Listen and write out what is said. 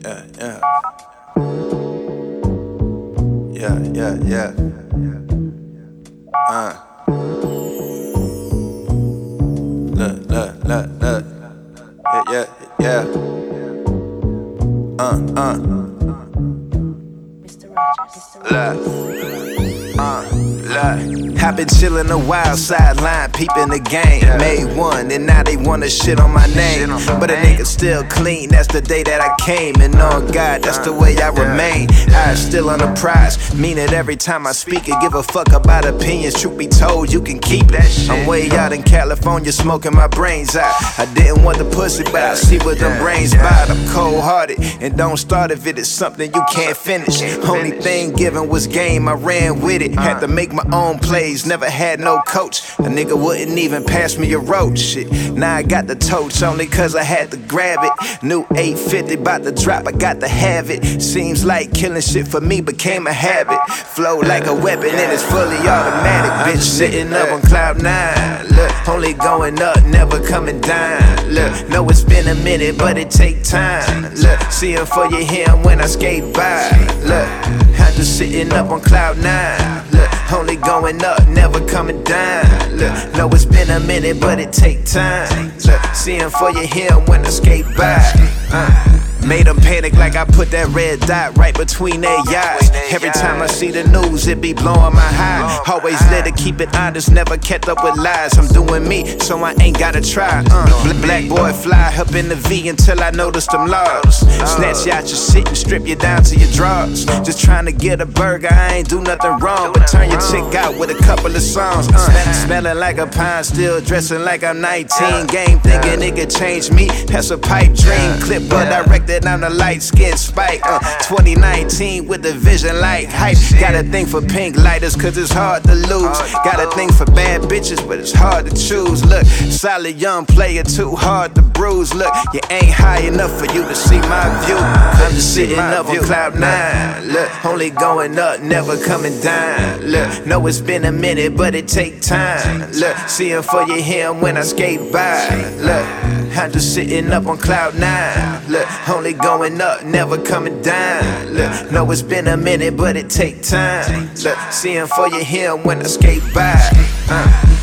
yeah, yeah. Yeah, yeah, yeah. Look, look, look, look. Yeah, yeah, yeah. Mr. Rogers. Look, I've been chillin' a while, sideline, peeping the game. Made one, and now they wanna shit on my name. But a nigga still clean, that's the day that I came. And on God, that's the way I remain. I still on the prize, mean it every time I speak it. Give a fuck about opinions, truth be told, you can keep that shit. I'm way out in California, smoking my brains out. I didn't want the pussy, but I see what them brains bought. I'm cold-hearted, and don't start if it is something you can't finish. Only thing given was game, I ran with it. Had to make my own plays, never had no coach. A nigga wouldn't even pass me a road shit. Now I got the totes only cause I had to grab it. New 850 bout to drop, I got to have it. Seems like killing shit for me became a habit. Flow like a weapon and it's fully automatic. Bitch sitting up on cloud 9. Look, only going up, never coming down. Look, know it's been a minute but it take time. Look, see him for you hear him when I skate by. Look, I'm just sitting up on cloud 9. Look, only going up, never coming down. Look, know it's been a minute, but it take time. Look, see him for you hear him when I skate by. Made them panic like I put that red dot right between their eyes. Every time I see the news, it be blowing my high. Always let it keep it honest, never kept up with lies. I'm doing me, so I ain't gotta try. Black boy fly up in the V until I notice them laws. Snatch you out your seat and strip you down to your drawers. Just trying to get a burger, I ain't do nothing wrong, but turn your chick out with a couple of songs. Smelling like a pine, still dressing like I'm 19. Game thinking it could change me, that's a pipe dream. Clip but directed on the light skin spike. 2019 with the vision like hype. Got a thing for pink lighters cause it's hard to lose. Got a thing for bad bitches but it's hard to choose. Look, solid young player too hard to bruise. Look, you ain't high enough for you to see my view. I'm just sitting up on cloud 9. Look, only going up, never coming down. Look, know it's been a minute but it take time. Look, see him for you hear him when I skate by. Look, I'm just sitting up on cloud 9. Look, only going up, never coming down. Look, know it's been a minute, but it take time. Look, see him for you hear him when I skate by.